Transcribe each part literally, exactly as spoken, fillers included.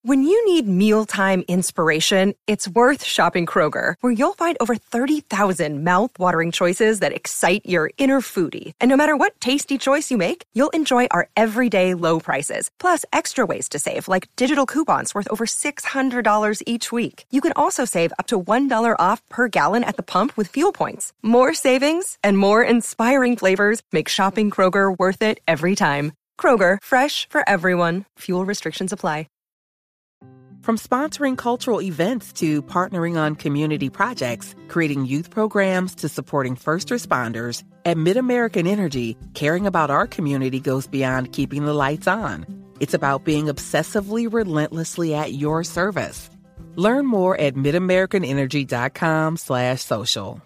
When you need mealtime inspiration, it's worth shopping Kroger, where you'll find over thirty thousand mouth-watering choices that excite your inner foodie. And no matter what tasty choice you make, you'll enjoy our everyday low prices, plus extra ways to save, like digital coupons worth over six hundred dollars each week. You can also save up to one dollar off per gallon at the pump with fuel points. More savings and more inspiring flavors make shopping Kroger worth it every time. Kroger, fresh for everyone. Fuel restrictions apply. From sponsoring cultural events to partnering on community projects, creating youth programs to supporting first responders, at MidAmerican Energy, caring about our community goes beyond keeping the lights on. It's about being obsessively relentlessly at your service. Learn more at midamericanenergy.com slash social.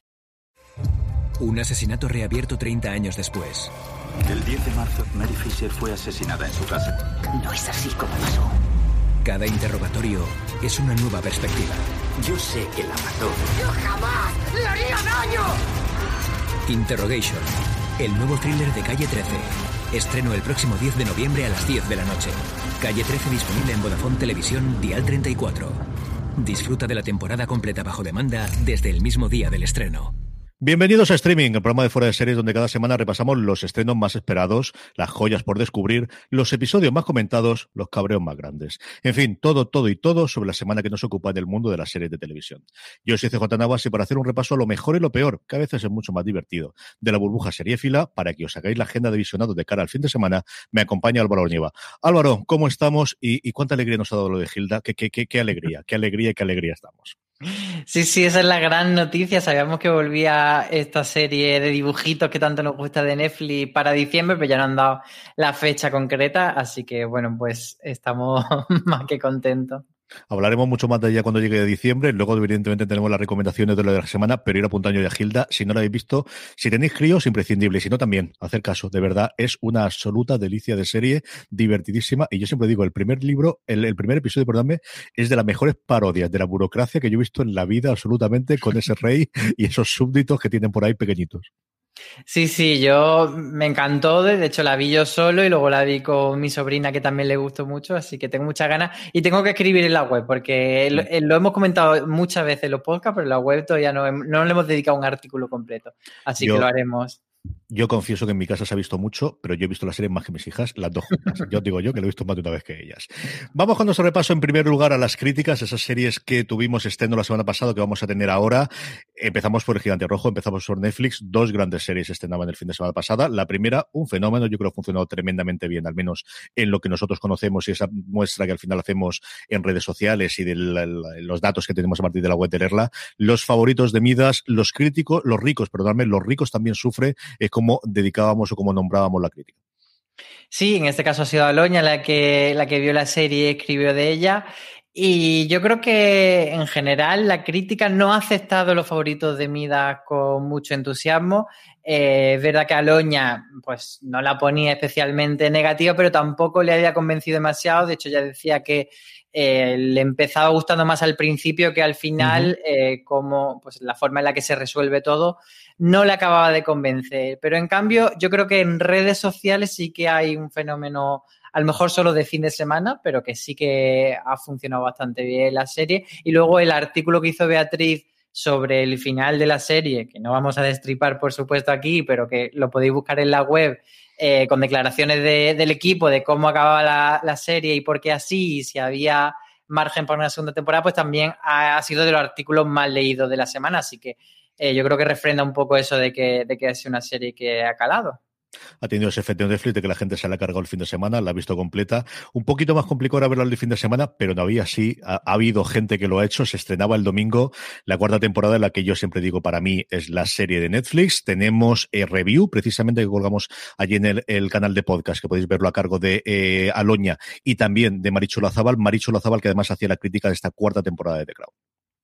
Un asesinato reabierto treinta años después. El diez de marzo, Mary Fisher fue asesinada en su casa. No es así como pasó. Cada interrogatorio es una nueva perspectiva. Yo sé que la mató. ¡Yo jamás le haría daño! Interrogation, el nuevo thriller de Calle trece. Estreno el próximo diez de noviembre a las diez de la noche. Calle trece disponible en Vodafone Televisión Dial treinta y cuatro. Disfruta de la temporada completa bajo demanda desde el mismo día del estreno. Bienvenidos a Streaming, el programa de Fuera de Series donde cada semana repasamos los estrenos más esperados, las joyas por descubrir, los episodios más comentados, los cabreos más grandes. En fin, todo, todo y todo sobre la semana que nos ocupa en el mundo de las series de televisión. Yo soy C J Navas y para hacer un repaso a lo mejor y lo peor, que a veces es mucho más divertido, de la burbuja seriéfila, para que os hagáis la agenda de visionados de cara al fin de semana, me acompaña Álvaro Ornieva. Álvaro, ¿cómo estamos? Y, y cuánta alegría nos ha dado lo de Hilda. Qué, qué, qué, qué alegría, qué alegría y qué alegría estamos. Sí, sí, esa es la gran noticia. Sabíamos que volvía esta serie de dibujitos que tanto nos gusta de Netflix para diciembre, pero ya no han dado la fecha concreta, así que bueno, pues estamos más que contentos. Hablaremos mucho más de ella cuando llegue de diciembre. Luego, evidentemente, tenemos las recomendaciones de lo de la semana, pero ir apuntando ya a Hilda. Si no la habéis visto, si tenéis críos, imprescindible. Y si no, también, hacer caso. De verdad, es una absoluta delicia de serie, divertidísima. Y yo siempre digo, el primer libro, el, el primer episodio, perdóname, es de las mejores parodias de la burocracia que yo he visto en la vida, absolutamente, con ese rey y esos súbditos que tienen por ahí pequeñitos. Sí, sí, yo me encantó, de hecho la vi yo solo y luego la vi con mi sobrina que también le gustó mucho, así que tengo muchas ganas y tengo que escribir en la web porque lo, lo hemos comentado muchas veces en los podcasts, pero en la web todavía no, no le hemos dedicado un artículo completo, así yo, que lo haremos. Yo confieso que en mi casa se ha visto mucho, pero yo he visto la serie más que mis hijas, las dos juntas. Yo digo yo que lo he visto más de una vez que ellas. Vamos con nuestro repaso en primer lugar a las críticas, esas series que tuvimos estreno la semana pasada, que vamos a tener ahora. Empezamos por El Gigante Rojo, empezamos por Netflix. Dos grandes series estrenaban el fin de semana pasada. La primera, un fenómeno, yo creo que ha funcionado tremendamente bien, al menos en lo que nosotros conocemos y esa muestra que al final hacemos en redes sociales y de la, la, los datos que tenemos a partir de la web de leerla. Los favoritos de Midas, los críticos, los ricos, perdóname, los ricos también sufren. Es como dedicábamos o como nombrábamos la crítica. Sí, en este caso ha sido Aloña la que, la que vio la serie y escribió de ella. Y yo creo que en general la crítica no ha aceptado los favoritos de Midas con mucho entusiasmo. Eh, es verdad que Aloña pues, no la ponía especialmente negativa, pero tampoco le había convencido demasiado. De hecho, ya decía que eh, le empezaba gustando más al principio que al final, uh-huh. eh, como pues, la forma en la que se resuelve todo no le acababa de convencer. Pero en cambio, yo creo que en redes sociales sí que hay un fenómeno, a lo mejor solo de fin de semana, pero que sí que ha funcionado bastante bien la serie. Y luego el artículo que hizo Beatriz sobre el final de la serie, que no vamos a destripar, por supuesto, aquí, pero que lo podéis buscar en la web, eh, con declaraciones de, del equipo de cómo acababa la, la serie y por qué así, y si había margen para una segunda temporada, pues también ha, ha sido de los artículos más leídos de la semana. Así que eh, yo creo que refrenda un poco eso de que, de que es una serie que ha calado. Ha tenido ese efecto de Netflix de que la gente se la ha cargado el fin de semana, la ha visto completa. Un poquito más complicado era verla el fin de semana, pero no había así. Ha, ha habido gente que lo ha hecho. Se estrenaba el domingo la cuarta temporada, en la que yo siempre digo para mí es la serie de Netflix. Tenemos eh, review, precisamente, que colgamos allí en el, el canal de podcast, que podéis verlo a cargo de eh, Aloña y también de Marichu Olazábal. Marichu Olazábal, que además hacía la crítica de esta cuarta temporada de The Crown.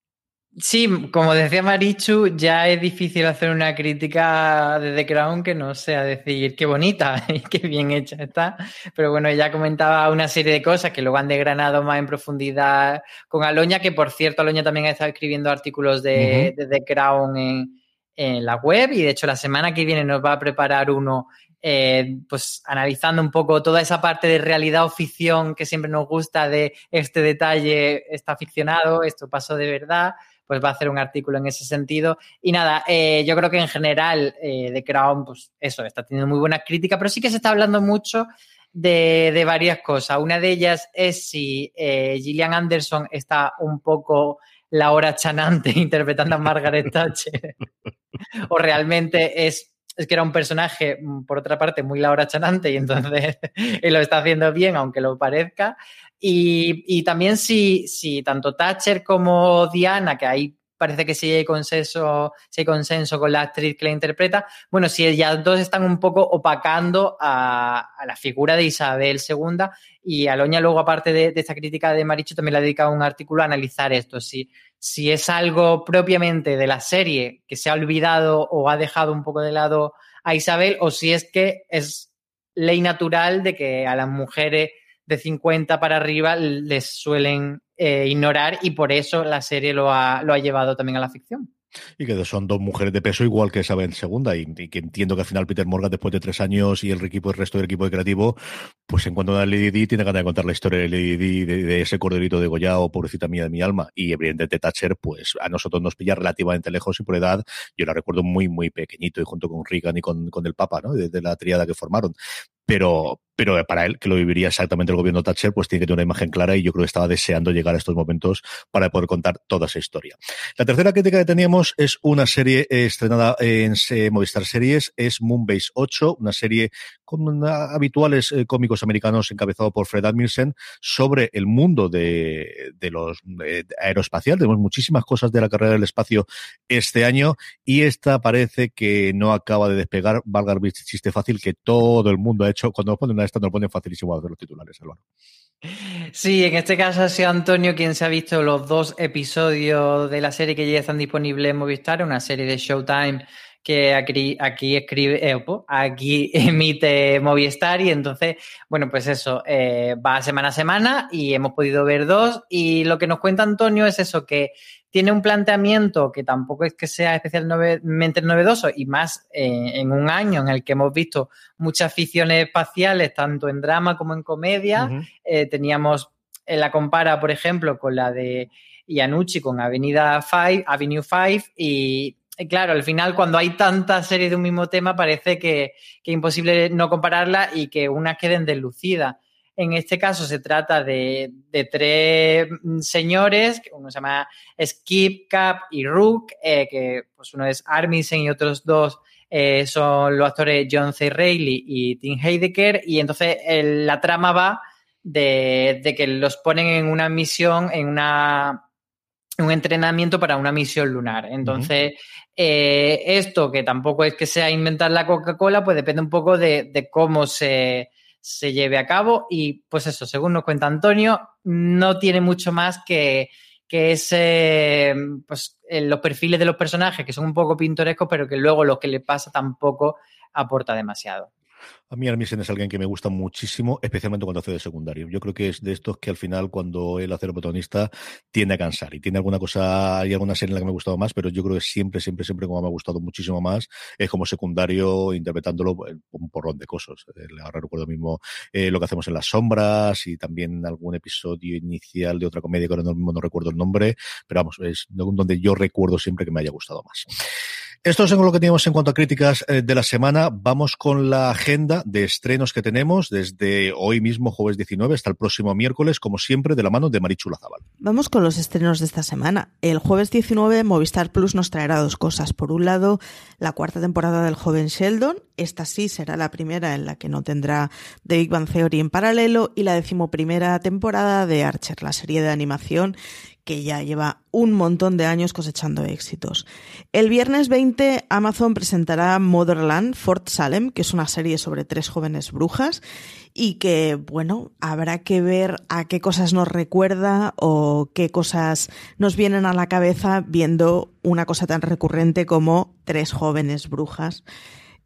Sí, como decía Marichu, ya es difícil hacer una crítica de The Crown que no sea decir qué bonita y qué bien hecha está. Pero bueno, ella comentaba una serie de cosas que luego han desgranado más en profundidad con Aloña, que por cierto, Aloña también ha estado escribiendo artículos de, uh-huh. de The Crown en, en la web y de hecho la semana que viene nos va a preparar uno eh, pues analizando un poco toda esa parte de realidad o ficción que siempre nos gusta, de este detalle está ficcionado, esto pasó de verdad, pues va a hacer un artículo en ese sentido. Y nada, eh, yo creo que en general eh, The Crown, pues eso, está teniendo muy buenas críticas, pero sí que se está hablando mucho de, de varias cosas. Una de ellas es si eh, Gillian Anderson está un poco la hora chanante interpretando a Margaret Thatcher o realmente es es que era un personaje, por otra parte, muy Laura Chanante y entonces él lo está haciendo bien, aunque lo parezca. Y, y también si, si tanto Thatcher como Diana, que ahí parece que sí hay consenso, sí hay consenso con la actriz que la interpreta, bueno, si ellas dos están un poco opacando a, a la figura de Isabel segunda, y Aloña luego, aparte de, de esta crítica de Marichu, también le ha dedicado un artículo a analizar esto, si, si es algo propiamente de la serie que se ha olvidado o ha dejado un poco de lado a Isabel, o si es que es ley natural de que a las mujeres de cincuenta para arriba les suelen eh, ignorar, y por eso la serie lo ha, lo ha llevado también a la ficción. Y que son dos mujeres de peso igual que Isabel segunda, y, y que entiendo que al final Peter Morgan, después de tres años y el equipo, el resto del equipo de creativo, pues en cuanto a Lady Di, tiene ganas de contar la historia de Lady Di, de, de ese corderito degollado, pobrecita mía de mi alma. Y evidentemente Thatcher, pues a nosotros nos pilla relativamente lejos, y por edad yo la recuerdo muy, muy pequeñito, y junto con Reagan y con, con el Papa, ¿no? De, de la tríada que formaron. Pero, pero para él, que lo viviría exactamente el gobierno Thatcher, pues tiene que tener una imagen clara, y yo creo que estaba deseando llegar a estos momentos para poder contar toda esa historia. La tercera crítica que teníamos es una serie estrenada en Movistar Series, es Moonbase ocho, una serie con una, habituales eh, cómicos americanos encabezado por Fred Armisen, sobre el mundo de, de los de aeroespacial. Tenemos muchísimas cosas de la carrera del espacio este año, y esta parece que no acaba de despegar. Valga el chiste fácil que todo el mundo ha hecho. Cuando nos ponen una esta, nos ponen facilísimo a hacer los titulares, Álvaro. Sí, en este caso ha sido Antonio quien se ha visto los dos episodios de la serie que ya están disponibles en Movistar, una serie de Showtime que aquí, aquí escribe, eh, aquí emite Movistar, y entonces, bueno, pues eso, eh, va semana a semana y hemos podido ver dos, y lo que nos cuenta Antonio es eso, que tiene un planteamiento que tampoco es que sea especialmente novedoso, y más eh, en un año en el que hemos visto muchas ficciones espaciales, tanto en drama como en comedia. Uh-huh. Eh, teníamos, eh, la compara, por ejemplo, con la de Iannucci, con Avenida cinco, Avenue cinco, y Y claro, al final, cuando hay tantas series de un mismo tema, parece que, que es imposible no compararla y que unas queden deslucidas. En este caso se trata de, de tres señores, uno se llama Skip, Cap y Rook, eh, que pues uno es Armisen y otros dos eh, son los actores John C. Reilly y Tim Heidecker, y entonces el, la trama va de, de que los ponen en una misión, en una... un entrenamiento para una misión lunar. Entonces, uh-huh. eh, esto, que tampoco es que sea inventar la Coca-Cola, pues depende un poco de, de cómo se, se lleve a cabo. Y pues eso, según nos cuenta Antonio, no tiene mucho más que, que ese, pues, los perfiles de los personajes, que son un poco pintorescos, pero que luego lo que le pasa tampoco aporta demasiado. A mí Armisen es alguien que me gusta muchísimo, especialmente cuando hace de secundario. Yo creo que es de estos que al final, cuando él hace el protagonista, tiende a cansar. Y tiene alguna cosa, hay alguna serie en la que me ha gustado más, pero yo creo que siempre, siempre, siempre como me ha gustado muchísimo más es como secundario, interpretándolo un porrón de cosas. Ahora recuerdo mismo eh, Lo que hacemos en las sombras, y también algún episodio inicial de otra comedia que ahora no, no recuerdo el nombre, pero vamos, es donde yo recuerdo siempre que me haya gustado más. Esto es lo que teníamos en cuanto a críticas de la semana. Vamos con la agenda de estrenos que tenemos desde hoy mismo, jueves diecinueve, hasta el próximo miércoles, como siempre, de la mano de Marichu Lazabal. Vamos con los estrenos de esta semana. El jueves diecinueve, Movistar Plus nos traerá dos cosas. Por un lado, la cuarta temporada del Joven Sheldon. Esta sí será la primera en la que no tendrá The Big Bang Theory en paralelo, y la decimoprimera temporada de Archer, la serie de animación que ya lleva un montón de años cosechando éxitos. El viernes veinte, Amazon presentará Motherland, Fort Salem, que es una serie sobre tres jóvenes brujas, y que, bueno, habrá que ver a qué cosas nos recuerda o qué cosas nos vienen a la cabeza viendo una cosa tan recurrente como tres jóvenes brujas.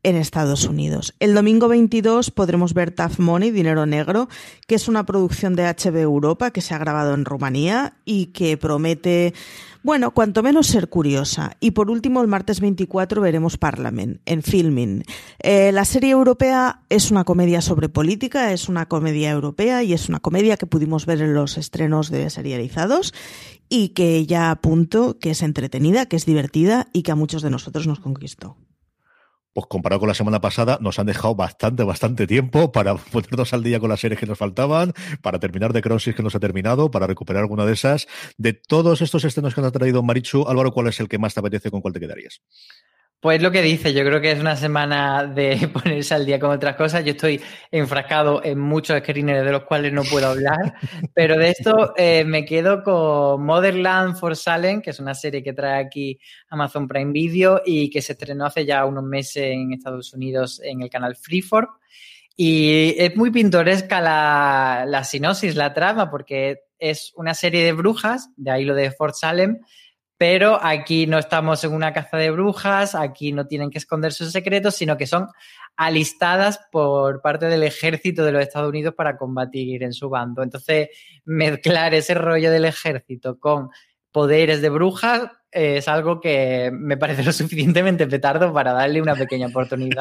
en Estados Unidos. El domingo veintidós podremos ver Tough Money, Dinero Negro, que es una producción de H B O Europa que se ha grabado en Rumanía y que promete, bueno, cuanto menos ser curiosa. Y por último, el martes veinticuatro veremos Parliament, en Filmin. Eh, la serie europea es una comedia sobre política, es una comedia europea y es una comedia que pudimos ver en los estrenos de serializados y que ya apunto que es entretenida, que es divertida y que a muchos de nosotros nos conquistó. Pues comparado con la semana pasada, nos han dejado bastante, bastante tiempo para ponernos al día con las series que nos faltaban, para terminar de Crown Six que nos ha terminado, para recuperar alguna de esas. De todos estos estrenos que nos ha traído Marichu, Álvaro, ¿cuál es el que más te apetece? ¿Con cuál te quedarías? Pues lo que dice, yo creo que es una semana de ponerse al día con otras cosas. Yo estoy enfrascado en muchos screeners de los cuales no puedo hablar, pero de esto eh, me quedo con Motherland for Salem, que es una serie que trae aquí Amazon Prime Video y que se estrenó hace ya unos meses en Estados Unidos en el canal Freeform. Y es muy pintoresca la, la sinopsis, la trama, porque es una serie de brujas, de ahí lo de Fort Salem. Pero aquí no estamos en una caza de brujas, aquí no tienen que esconder sus secretos, sino que son alistadas por parte del ejército de los Estados Unidos para combatir en su bando. Entonces, mezclar ese rollo del ejército con poderes de brujas es algo que me parece lo suficientemente petardo para darle una pequeña oportunidad.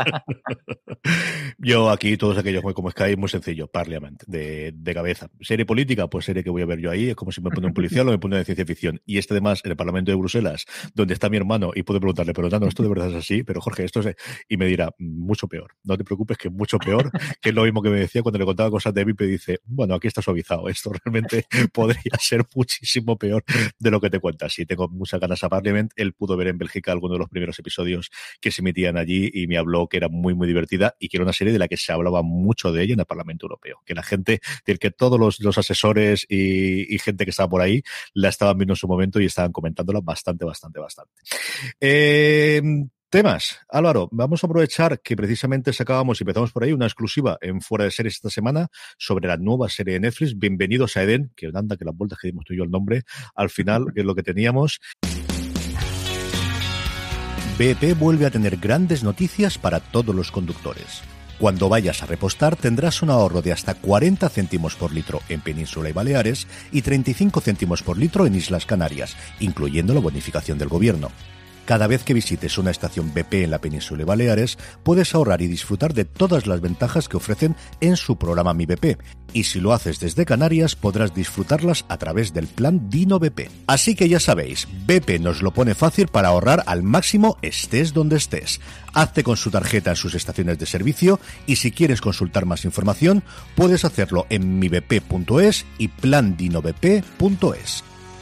Yo aquí, todos aquellos como Sky, muy sencillo, Parliament, de, de cabeza. Serie política, pues serie que voy a ver yo ahí, es como si me pone un policial o me pone de ciencia ficción. Y este además, en el Parlamento de Bruselas, donde está mi hermano, y puedo preguntarle, pero Nano, ¿esto de verdad es así? Pero Jorge, esto es... Y me dirá, mucho peor. No te preocupes, que mucho peor, que es lo mismo que me decía cuando le contaba cosas de Epipe, dice, bueno, aquí está suavizado, esto realmente podría ser muchísimo peor de lo que te cuentas. Sí, tengo muchas ganas a Parliament. Él pudo ver en Bélgica algunos de los primeros episodios que se emitían allí y me habló que era muy, muy divertida y que era una serie de la que se hablaba mucho de ella en el Parlamento Europeo. Que la gente, del que todos los, los asesores y, y gente que estaba por ahí la estaban viendo en su momento y estaban comentándola bastante, bastante, bastante. Eh... Temas. Álvaro, vamos a aprovechar que precisamente sacábamos y empezamos por ahí una exclusiva en Fuera de Series esta semana sobre la nueva serie de Netflix, Bienvenidos a Edén, que anda que las vueltas que dimos tú y yo el nombre, al final, que es lo que teníamos. B P vuelve a tener grandes noticias para todos los conductores. Cuando vayas a repostar tendrás un ahorro de hasta cuarenta céntimos por litro en Península y Baleares y treinta y cinco céntimos por litro en Islas Canarias, incluyendo la bonificación del gobierno. Cada vez que visites una estación B P en la Península y Baleares, puedes ahorrar y disfrutar de todas las ventajas que ofrecen en su programa Mi B P. Y si lo haces desde Canarias, podrás disfrutarlas a través del plan Dino B P. Así que ya sabéis, B P nos lo pone fácil para ahorrar al máximo estés donde estés. Hazte con su tarjeta en sus estaciones de servicio y si quieres consultar más información, puedes hacerlo en mi b p punto es y plan dino b p punto es.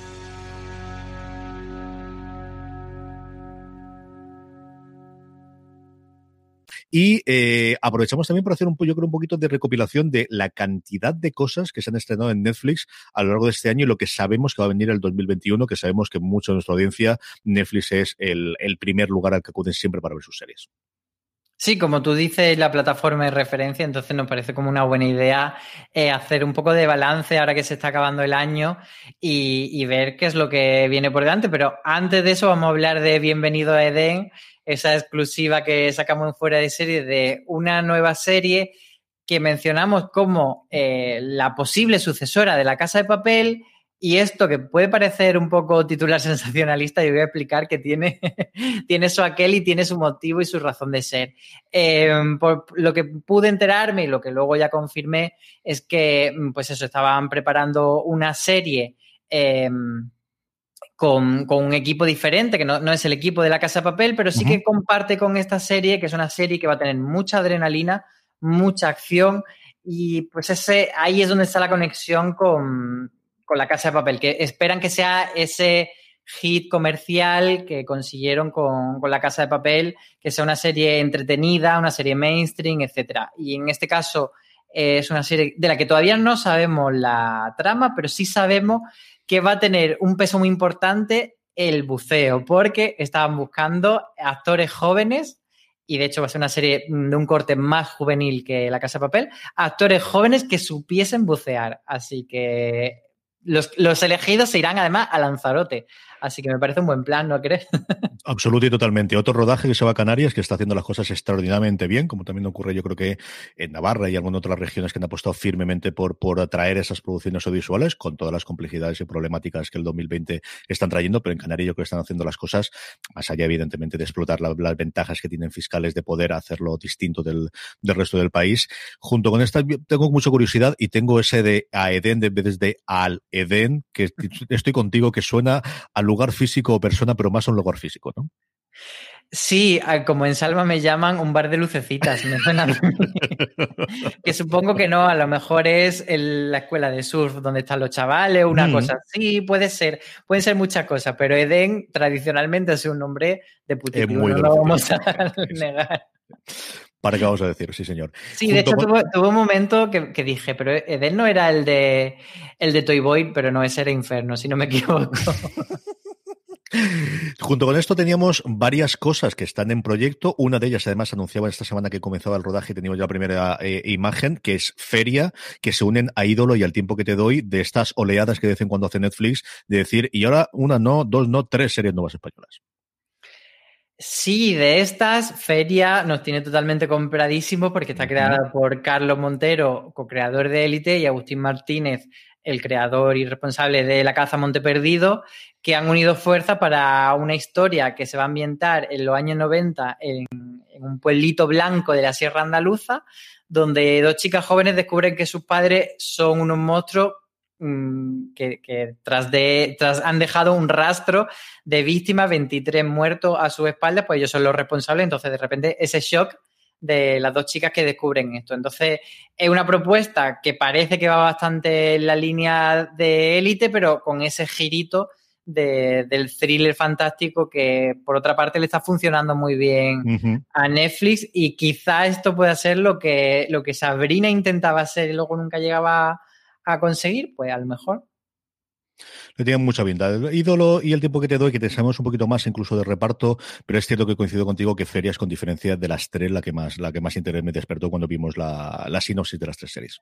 Y eh, aprovechamos también para hacer un, yo creo, un poquito de recopilación de la cantidad de cosas que se han estrenado en Netflix a lo largo de este año y lo que sabemos que va a venir el dos mil veintiuno, que sabemos que mucho de nuestra audiencia, Netflix es el, el primer lugar al que acuden siempre para ver sus series. Sí, como tú dices, la plataforma de referencia, entonces nos parece como una buena idea eh, hacer un poco de balance ahora que se está acabando el año y, y ver qué es lo que viene por delante. Pero antes de eso vamos a hablar de Bienvenido a Edén, esa exclusiva que sacamos en Fuera de Serie de una nueva serie que mencionamos como eh, la posible sucesora de La Casa de Papel. Y esto que puede parecer un poco titular sensacionalista, yo voy a explicar que tiene, tiene su aquel y tiene su motivo y su razón de ser. Eh, por lo que pude enterarme y lo que luego ya confirmé es que, pues eso, estaban preparando una serie eh, con, con un equipo diferente, que no, no es el equipo de La Casa de Papel, pero sí uh-huh. que comparte con esta serie, que es una serie que va a tener mucha adrenalina, mucha acción y pues ese ahí es donde está la conexión con... con La Casa de Papel, que esperan que sea ese hit comercial que consiguieron con, con La Casa de Papel, que sea una serie entretenida, una serie mainstream, etcétera. Y en este caso eh, es una serie de la que todavía no sabemos la trama, pero sí sabemos que va a tener un peso muy importante el buceo, porque estaban buscando actores jóvenes, y de hecho va a ser una serie de un corte más juvenil que La Casa de Papel, actores jóvenes que supiesen bucear. Así que Los, los elegidos se irán además a Lanzarote Así que me parece un buen plan, ¿no crees? Absoluto y totalmente. Otro rodaje que se va a Canarias, que está haciendo las cosas extraordinariamente bien, como también ocurre yo creo que en Navarra y algunas otras regiones que han apostado firmemente por, por atraer esas producciones audiovisuales, con todas las complejidades y problemáticas que el dos mil veinte están trayendo, pero en Canarias yo creo que están haciendo las cosas, más allá evidentemente de explotar la, las ventajas que tienen fiscales de poder hacerlo distinto del, del resto del país. Junto con esta, tengo mucha curiosidad y tengo ese de Aedén en vez de Al Edén, que estoy contigo, que suena a lugar físico o persona, pero más a un lugar físico, ¿no? Sí, como en Salva me llaman un bar de lucecitas, me suena a mí. Que supongo que no, a lo mejor es el, la escuela de surf donde están los chavales, una mm. cosa así, puede ser, pueden ser muchas cosas, pero Edén tradicionalmente es un nombre de puticlub, no lo vamos a negar. ¿Para qué vamos a decir? Sí, señor. Sí, Junto de hecho con... tuvo, tuvo un momento que, que dije, pero Edén no era el de el de Toy Boy, pero no, ese era Inferno, si no me equivoco. Junto con esto teníamos varias cosas que están en proyecto. Una de ellas, además, anunciaba esta semana que comenzaba el rodaje, teníamos ya la primera eh, imagen, que es Feria, que se unen a Ídolo y Al tiempo que te doy, de estas oleadas que de vez en cuando hace Netflix, de decir, y ahora una no, dos no, tres series nuevas españolas. Sí, de estas, Feria nos tiene totalmente compradísimo porque está creada por Carlos Montero, co-creador de Élite, y Agustín Martínez, el creador y responsable de La caza Monte Perdido, que han unido fuerzas para una historia que se va a ambientar en los años noventa en, en un pueblito blanco de la Sierra Andaluza, donde dos chicas jóvenes descubren que sus padres son unos monstruos mmm, que, que tras de, tras han dejado un rastro de víctimas, veintitrés muertos a sus espaldas, pues ellos son los responsables. Entonces, de repente, ese shock de las dos chicas que descubren esto. Entonces, es una propuesta que parece que va bastante en la línea de Élite, pero con ese girito de, del thriller fantástico que, por otra parte, le está funcionando muy bien uh-huh. a Netflix, y quizá esto pueda ser lo que, lo que Sabrina intentaba hacer y luego nunca llegaba a conseguir, pues a lo mejor. Le tienen mucha pinta. El Ídolo y El tiempo que te doy, que te sabemos un poquito más incluso de reparto, pero es cierto que coincido contigo que Feria es, con diferencia de las tres, la que más, la que más interés me despertó cuando vimos la, la sinopsis de las tres series.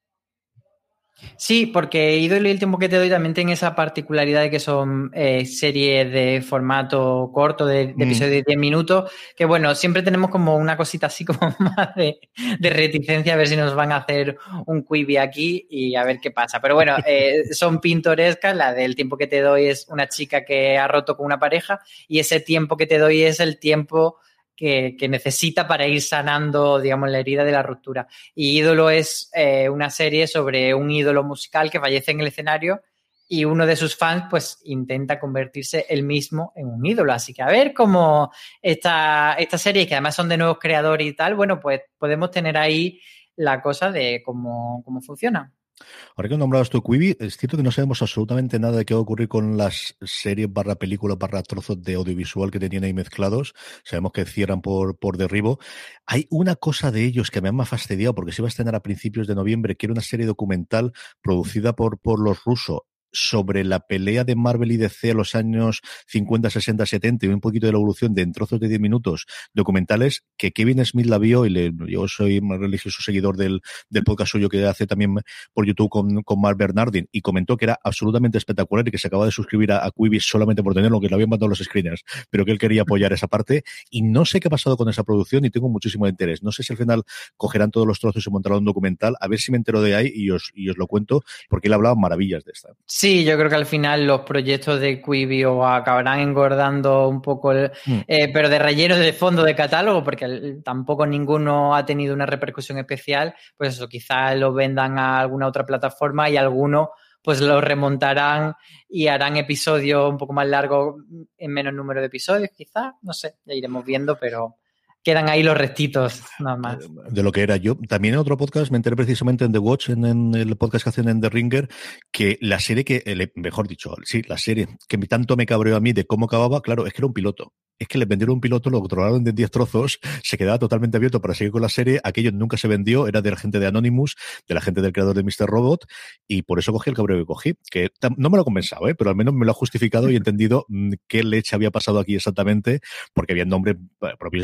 Sí, porque Ídolo y El tiempo que te doy también tienen esa particularidad de que son eh, series de formato corto, de, de episodios mm. de diez minutos, que bueno, siempre tenemos como una cosita así como más de, de reticencia a ver si nos van a hacer un quibi aquí y a ver qué pasa. Pero bueno, eh, son pintorescas. La del tiempo que te doy es una chica que ha roto con una pareja, y ese tiempo que te doy es el tiempo Que, que necesita para ir sanando, digamos, la herida de la ruptura. Y Ídolo es eh, una serie sobre un ídolo musical que fallece en el escenario y uno de sus fans pues intenta convertirse él mismo en un ídolo. Así que a ver cómo esta, esta serie, que además son de nuevos creadores y tal, bueno, pues podemos tener ahí la cosa de cómo, cómo funciona. Ahora que nombrabas tu Quibi, es cierto que no sabemos absolutamente nada de qué va a ocurrir con las series barra películas barra trozos de audiovisual que tenían ahí mezclados. Sabemos que cierran por, por derribo. Hay una cosa de ellos que me ha fastidiado porque se iba a estrenar a principios de noviembre, que era una serie documental producida por, por los rusos sobre la pelea de Marvel y D C a los años cincuenta, sesenta, setenta y un poquito de la evolución de en trozos de diez minutos, documentales que Kevin Smith la vio y le, yo soy más religioso seguidor del, del podcast suyo que hace también por YouTube con, con Mark Bernardin, y comentó que era absolutamente espectacular y que se acaba de suscribir a, a Quibi solamente por tenerlo, que le habían mandado los screeners, pero que él quería apoyar esa parte, y no sé qué ha pasado con esa producción y tengo muchísimo interés. No sé si al final cogerán todos los trozos y montarán un documental, a ver si me entero de ahí y os, y os lo cuento, porque él hablaba maravillas de esta. Sí, yo creo que al final los proyectos de Quibi o acabarán engordando un poco, el, mm. eh, pero de relleno de fondo de catálogo, porque el, tampoco ninguno ha tenido una repercusión especial, pues eso, quizás lo vendan a alguna otra plataforma y algunos pues lo remontarán y harán episodios un poco más largos en menos número de episodios, quizás, no sé, ya iremos viendo, pero quedan ahí los restitos, nada más. De lo que era yo. También en otro podcast me enteré precisamente en The Watch, en, en el podcast que hacen en The Ringer, que la serie que, el, mejor dicho, sí, la serie que tanto me cabreó a mí de cómo acababa, claro, es que era un piloto. Es que les vendieron un piloto, lo controlaron de diez trozos, se quedaba totalmente abierto para seguir con la serie, aquello nunca se vendió, era de la gente de Anonymous, de la gente del creador de míster Robot, y por eso cogí el cabreo que cogí, que no me lo he compensado, ¿eh? Pero al menos me lo ha justificado y he entendido qué leche había pasado aquí exactamente, porque había nombres propios, estaba Queen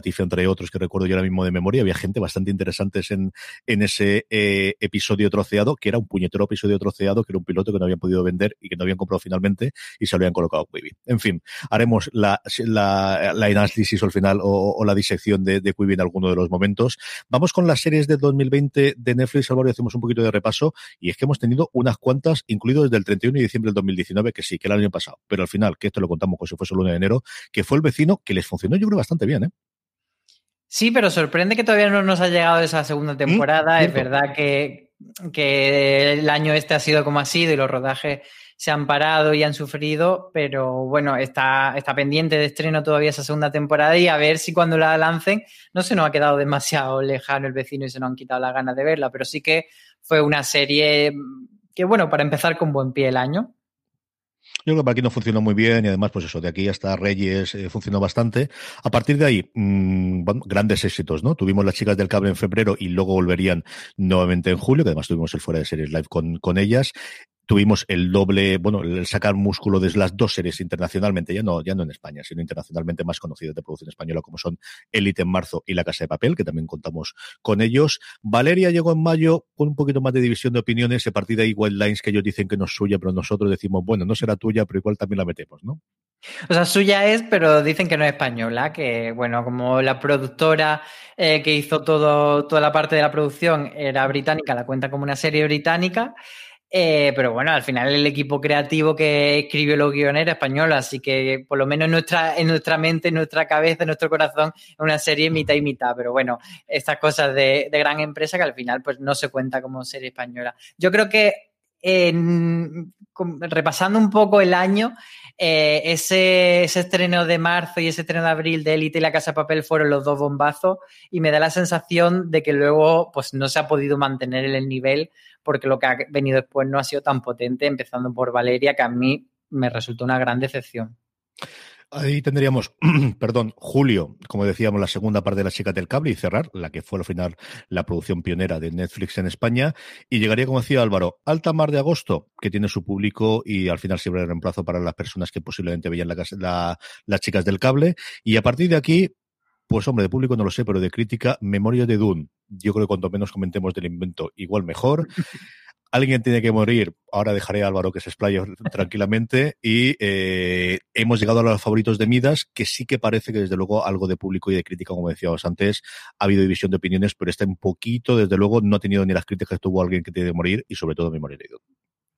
Latifi, entre otros, que recuerdo yo ahora mismo de memoria. Había gente bastante interesante en, en ese eh, episodio troceado, que era un puñetero episodio troceado, que era un piloto que no habían podido vender y que no habían comprado finalmente y se lo habían colocado Quibi. En fin, haremos la, la, la análisis al final o, o la disección de, de Quibi en alguno de los momentos. Vamos con las series de dos mil veinte de Netflix, Álvaro, y hacemos un poquito de repaso. Y es que hemos tenido unas cuantas, incluido desde el treinta y uno de diciembre del dos mil diecinueve, que sí, que era el año pasado, pero al final, que esto lo contamos como si fuese el uno de enero, que fue El Vecino, que les funcionó yo creo bastante bien, ¿eh? Sí, pero sorprende que todavía no nos ha llegado esa segunda temporada. ¿Mm? Es verdad que, que el año este ha sido como ha sido y los rodajes se han parado y han sufrido, pero bueno, está, está pendiente de estreno todavía esa segunda temporada y a ver si cuando la lancen no se nos ha quedado demasiado lejano El Vecino y se nos han quitado las ganas de verla, pero sí que fue una serie que, bueno, para empezar con buen pie el año. Yo creo que para aquí no funcionó muy bien y además, pues eso, de aquí hasta Reyes eh, funcionó bastante. A partir de ahí, mmm, bueno, grandes éxitos, ¿no? Tuvimos Las Chicas del Cable en febrero y luego volverían nuevamente en julio, que además tuvimos el fuera de series live con, con ellas. Tuvimos el doble, bueno, el sacar músculo de las dos series internacionalmente, ya no, ya no en España, sino internacionalmente más conocidas de producción española, como son Élite en marzo y La Casa de Papel, que también contamos con ellos. Valeria llegó en mayo con un poquito más de división de opiniones, y a partir de ahí Wild Lines, que ellos dicen que no es suya, pero nosotros decimos, bueno, no será tuya, pero igual también la metemos, ¿no? O sea, suya es, pero dicen que no es española, que bueno, como la productora eh, que hizo todo, toda la parte de la producción era británica, la cuenta como una serie británica. Eh, pero bueno, al final el equipo creativo que escribió los guiones era español, así que por lo menos en nuestra, en nuestra mente, en nuestra cabeza, en nuestro corazón, es una serie mitad y mitad. Pero bueno, estas cosas de, de gran empresa que al final pues no se cuenta como serie española. Yo creo que en, repasando un poco el año, eh, ese, ese estreno de marzo y ese estreno de abril de Élite y La Casa de Papel fueron los dos bombazos y me da la sensación de que luego pues no se ha podido mantener el nivel porque lo que ha venido después no ha sido tan potente, empezando por Valeria, que a mí me resultó una gran decepción. Ahí tendríamos, perdón, julio, como decíamos, la segunda parte de Las Chicas del Cable y cerrar, la que fue al final la producción pionera de Netflix en España, y llegaría, como decía Álvaro, Alta Mar de agosto, que tiene su público y al final siempre hay reemplazo para las personas que posiblemente veían la, la, Las Chicas del Cable, y a partir de aquí, pues hombre, de público no lo sé, pero de crítica, Memoria de Dune. Yo creo que cuanto menos comentemos del invento, igual mejor. Alguien tiene que morir. Ahora dejaré a Álvaro que se explaye tranquilamente. Y eh, hemos llegado a los favoritos de Midas, que sí que parece que desde luego algo de público y de crítica, como decíamos antes, ha habido división de opiniones, pero está un poquito, desde luego, no ha tenido ni las críticas que tuvo alguien que tiene que morir y sobre todo Memoria de Dune.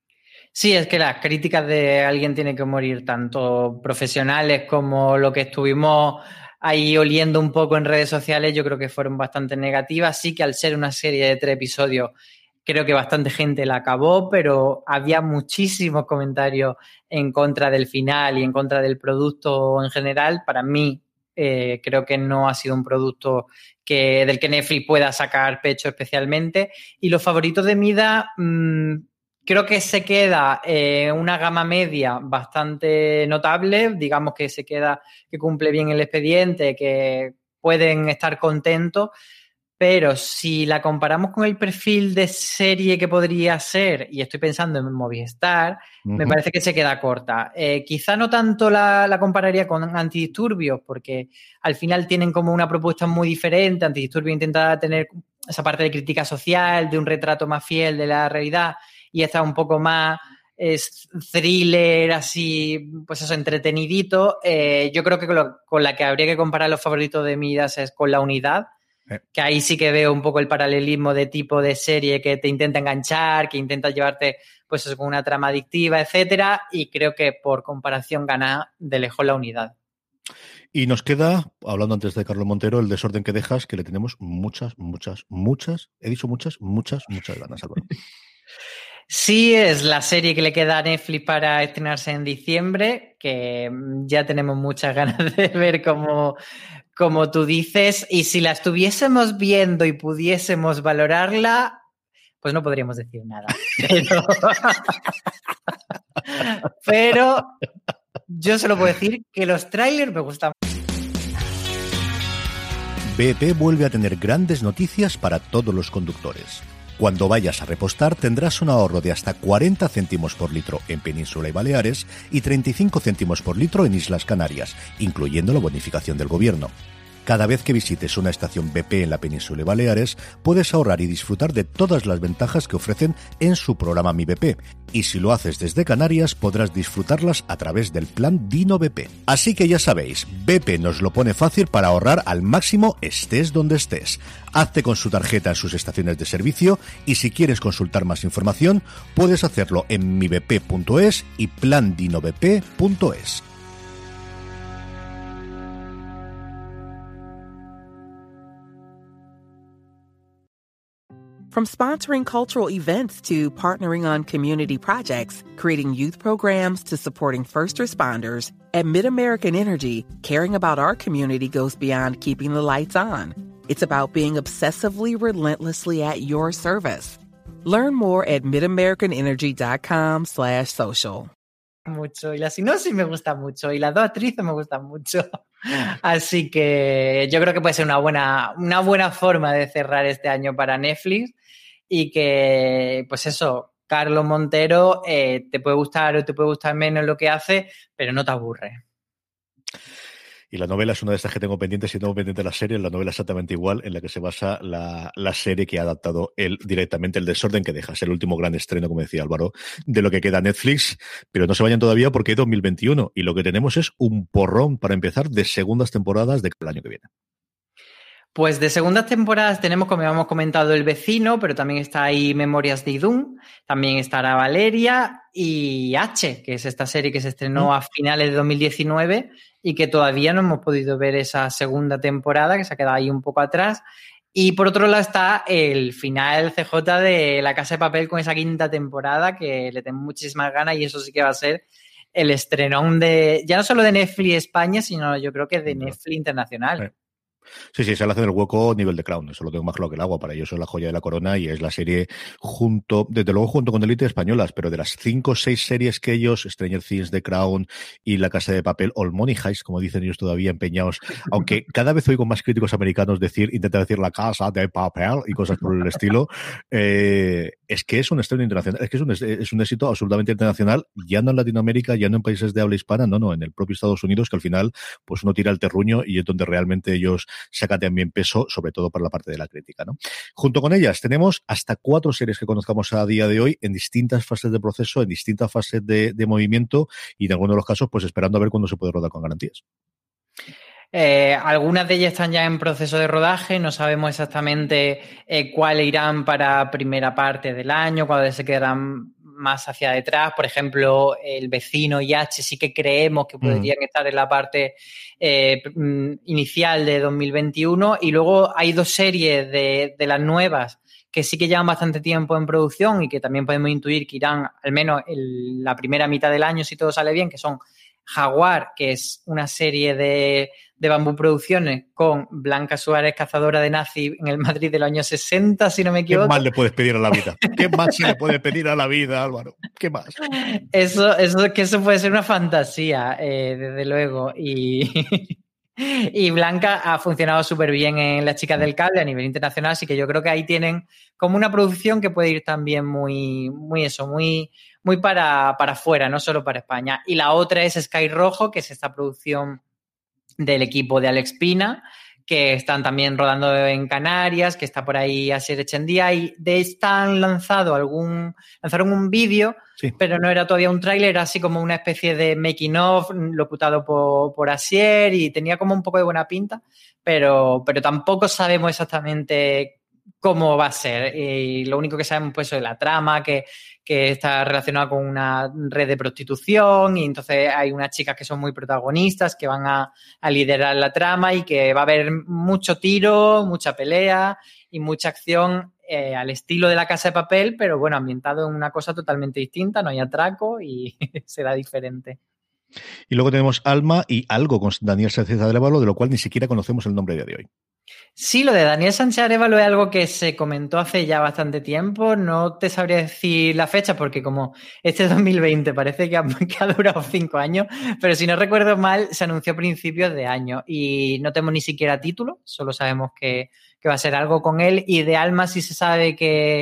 Sí, es que las críticas de Alguien tiene que morir, tanto profesionales como lo que estuvimos ahí oliendo un poco en redes sociales, yo creo que fueron bastante negativas. Sí que al ser una serie de tres episodios, creo que bastante gente la acabó, pero había muchísimos comentarios en contra del final y en contra del producto en general. Para mí, eh, creo que no ha sido un producto que, del que Netflix pueda sacar pecho especialmente. Y los favoritos de Mida, mmm, creo que se queda eh, una gama media bastante notable, digamos que se queda, que cumple bien el expediente, que pueden estar contentos, pero si la comparamos con el perfil de serie que podría ser, y estoy pensando en Movistar, uh-huh. me parece que se queda corta. Eh, quizá no tanto la, la compararía con Antidisturbios, porque al final tienen como una propuesta muy diferente. Antidisturbios intenta tener esa parte de crítica social, de un retrato más fiel de la realidad, y esta un poco más es thriller, así, pues eso, entretenidito. Eh, yo creo que con, lo, con la que habría que comparar los favoritos de Midas es con La Unidad, eh. que ahí sí que veo un poco el paralelismo de tipo de serie que te intenta enganchar, que intenta llevarte pues eso, con una trama adictiva, etcétera, y creo que por comparación gana de lejos La Unidad. Y nos queda, hablando antes de Carlos Montero, El desorden que dejas, que le tenemos muchas, muchas, muchas, he dicho muchas, muchas, muchas ganas, Álvaro. Sí, es la serie que le queda a Netflix para estrenarse en diciembre, que ya tenemos muchas ganas de ver como, como tú dices, y si la estuviésemos viendo y pudiésemos valorarla, pues no podríamos decir nada. Pero, pero yo solo puedo decir que los trailers me gustan. B P vuelve a tener grandes noticias para todos los conductores. Cuando vayas a repostar tendrás un ahorro de hasta cuarenta céntimos por litro en Península y Baleares y treinta y cinco céntimos por litro en Islas Canarias, incluyendo la bonificación del gobierno. Cada vez que visites una estación B P en la península de Baleares, puedes ahorrar y disfrutar de todas las ventajas que ofrecen en su programa Mi B P. Y si lo haces desde Canarias, podrás disfrutarlas a través del plan Dino B P. Así que ya sabéis, B P nos lo pone fácil para ahorrar al máximo estés donde estés. Hazte con su tarjeta en sus estaciones de servicio y si quieres consultar más información, puedes hacerlo en mi b p punto es y plan dino b p punto es. From sponsoring cultural events to partnering on community projects, creating youth programs to supporting first responders, at MidAmerican Energy, caring about our community goes beyond keeping the lights on. It's about being obsessively relentlessly at your service. Learn more at midamericanenergy.com slash social. Mucho, y la sinopsis me gusta mucho, y las dos actrices me gustan mucho. Así que yo creo que puede ser una buena, una buena forma de cerrar este año para Netflix. Y que, pues eso, Carlos Montero eh, te puede gustar o te puede gustar menos lo que hace, pero no te aburre. Y la novela es una de estas que tengo pendientes y tengo pendiente la serie, la novela exactamente igual, en la que se basa la, la serie que ha adaptado él directamente, El desorden que deja, es el último gran estreno, como decía Álvaro, de lo que queda Netflix, pero no se vayan todavía porque hay dos mil veintiuno y lo que tenemos es un porrón para empezar de segundas temporadas del año que viene. Pues de segundas temporadas tenemos, como habíamos comentado, El vecino, pero también está ahí Memorias de Idún, también estará Valeria y H, que es esta serie que se estrenó a finales de dos mil diecinueve y que todavía no hemos podido ver esa segunda temporada, que se ha quedado ahí un poco atrás. Y por otro lado está el final C J de La Casa de Papel con esa quinta temporada que le tengo muchísimas ganas y eso sí que va a ser el estrenón de, ya no solo de Netflix España, sino yo creo que de Netflix internacional. Sí. Sí, sí, se le hace el hueco nivel de Crown, eso lo tengo más claro que el agua, para ellos es la joya de la corona y es la serie junto, desde luego junto con Elite españolas, pero de las cinco o seis series que ellos, Stranger Things, The Crown y La Casa de Papel, o el Money Heist, como dicen ellos todavía empeñados, aunque cada vez oigo más críticos americanos decir, intentar decir La Casa de Papel y cosas por el estilo, eh, es que es un estreno internacional, es que es un, es un éxito absolutamente internacional, ya no en Latinoamérica, ya no en países de habla hispana, no, no, en el propio Estados Unidos, que al final pues uno tira el terruño y es donde realmente ellos saca también peso, sobre todo para la parte de la crítica, ¿no? Junto con ellas tenemos hasta cuatro series que conozcamos a día de hoy en distintas fases de proceso, en distintas fases de, de movimiento y en algunos de los casos pues esperando a ver cuándo se puede rodar con garantías. Eh, algunas de ellas están ya en proceso de rodaje, no sabemos exactamente eh, cuáles irán para primera parte del año, cuáles se quedarán más hacia detrás. Por ejemplo, El vecino y H sí que creemos que podrían mm. estar en la parte eh, inicial de dos mil veintiuno y luego hay dos series de, de las nuevas que sí que llevan bastante tiempo en producción y que también podemos intuir que irán al menos en la primera mitad del año si todo sale bien, que son Jaguar, que es una serie de, de Bambú Producciones con Blanca Suárez, cazadora de nazi en el Madrid de los años sesenta, si no me equivoco. ¿Qué más le puedes pedir a la vida? ¿Qué más se le puede pedir a la vida, Álvaro? ¿Qué más? Eso, eso, que eso puede ser una fantasía, eh, desde luego. Y, y Blanca ha funcionado súper bien en Las Chicas del Cable a nivel internacional, así que yo creo que ahí tienen como una producción que puede ir también muy, muy eso, muy... muy para, para afuera, no solo para España. Y la otra es Sky Rojo, que es esta producción del equipo de Alex Pina, que están también rodando en Canarias, que está por ahí Asier Echendía, y de esta han lanzado algún, lanzaron un vídeo, sí. Pero no era todavía un tráiler, era así como una especie de making of, locutado por, por Asier, y tenía como un poco de buena pinta, pero, pero tampoco sabemos exactamente cómo va a ser. Y lo único que sabemos pues es la trama, que, que está relacionada con una red de prostitución y entonces hay unas chicas que son muy protagonistas que van a, a liderar la trama y que va a haber mucho tiro, mucha pelea y mucha acción eh, al estilo de La Casa de Papel, pero bueno, ambientado en una cosa totalmente distinta, no hay atraco y será diferente. Y luego tenemos Alma y Algo con Daniel Sánchez Arévalo, de lo cual ni siquiera conocemos el nombre de hoy. Sí, lo de Daniel Sánchez Arévalo es algo que se comentó hace ya bastante tiempo. No te sabría decir la fecha porque como este dos mil veinte parece que ha, que ha durado cinco años, pero si no recuerdo mal, se anunció a principios de año y no tenemos ni siquiera título, solo sabemos que, que va a ser algo con él. Y de Alma sí se sabe que,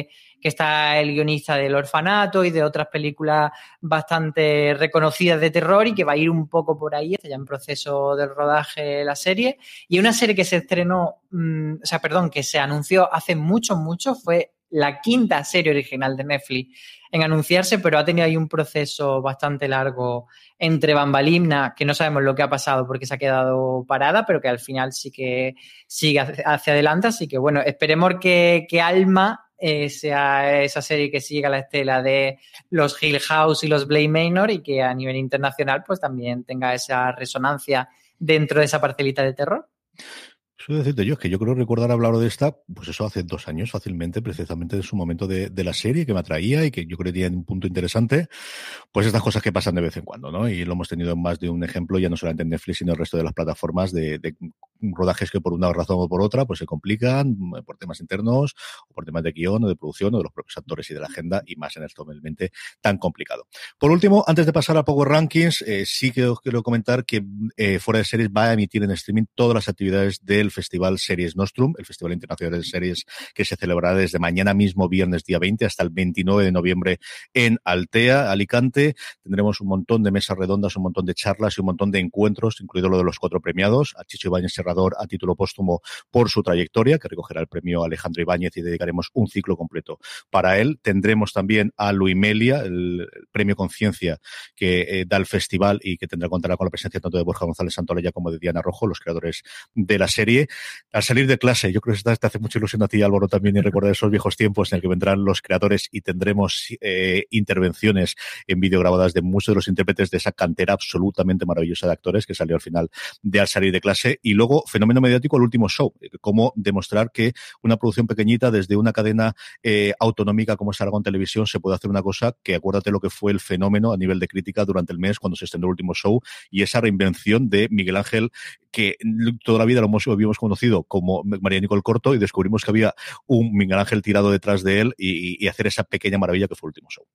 que está el guionista del Orfanato y de otras películas bastante reconocidas de terror y que va a ir un poco por ahí, está ya en proceso del rodaje la serie. Y una serie que se estrenó, mmm, o sea, perdón, que se anunció hace mucho, mucho, fue la quinta serie original de Netflix en anunciarse, pero ha tenido ahí un proceso bastante largo entre bambalinas, que no sabemos lo que ha pasado porque se ha quedado parada, pero que al final sí que sigue hacia adelante. Así que, bueno, esperemos que, que Alma eh, sea esa serie que siga la estela de los Hill House y los Bly Manor y que a nivel internacional pues también tenga esa resonancia dentro de esa parcelita de terror. Suelo decirte yo, es que yo creo recordar hablar de esta, pues eso hace dos años fácilmente, precisamente de su momento de, de la serie que me atraía y que yo creo que tiene un punto interesante, pues estas cosas que pasan de vez en cuando, ¿no? Y lo hemos tenido en más de un ejemplo, ya no solamente en Netflix, sino en el resto de las plataformas de, de rodajes que por una razón o por otra, pues se complican por temas internos, o por temas de guión o de producción o de los propios actores y de la agenda, y más en esto realmente tan complicado. Por último, antes de pasar a Power Rankings, eh, sí que os quiero comentar que eh, Fuera de Series va a emitir en streaming todas las actividades del Festival Series Nostrum, el Festival Internacional de Series que se celebrará desde mañana mismo, viernes día veinte, hasta el veintinueve de noviembre en Altea, Alicante. Tendremos un montón de mesas redondas, un montón de charlas y un montón de encuentros, incluido lo de los cuatro premiados, a Chicho Ibáñez Serrador a título póstumo por su trayectoria, que recogerá el premio Alejandro Ibáñez y dedicaremos un ciclo completo para él. Tendremos también a Luimelia, el, el premio Conciencia que eh, da el festival y que tendrá contará con la presencia tanto de Borja González Santolaya como de Diana Rojo, los creadores de la serie. Al salir de clase, yo creo que te hace mucha ilusión a ti, Álvaro, también, y recordar esos viejos tiempos en el que vendrán los creadores y tendremos eh, intervenciones en vídeo grabadas de muchos de los intérpretes de esa cantera absolutamente maravillosa de actores que salió al final de Al salir de clase. Y luego, fenómeno mediático, el último show, cómo demostrar que una producción pequeñita desde una cadena eh, autonómica como es Aragón Televisión se puede hacer una cosa que, acuérdate lo que fue el fenómeno a nivel de crítica durante el mes cuando se estrenó el último show y esa reinvención de Miguel Ángel, que toda la vida lo hemos, lo habíamos conocido como María Nicole Corto, y descubrimos que había un Miguel Ángel tirado detrás de él y, y hacer esa pequeña maravilla que fue el último show.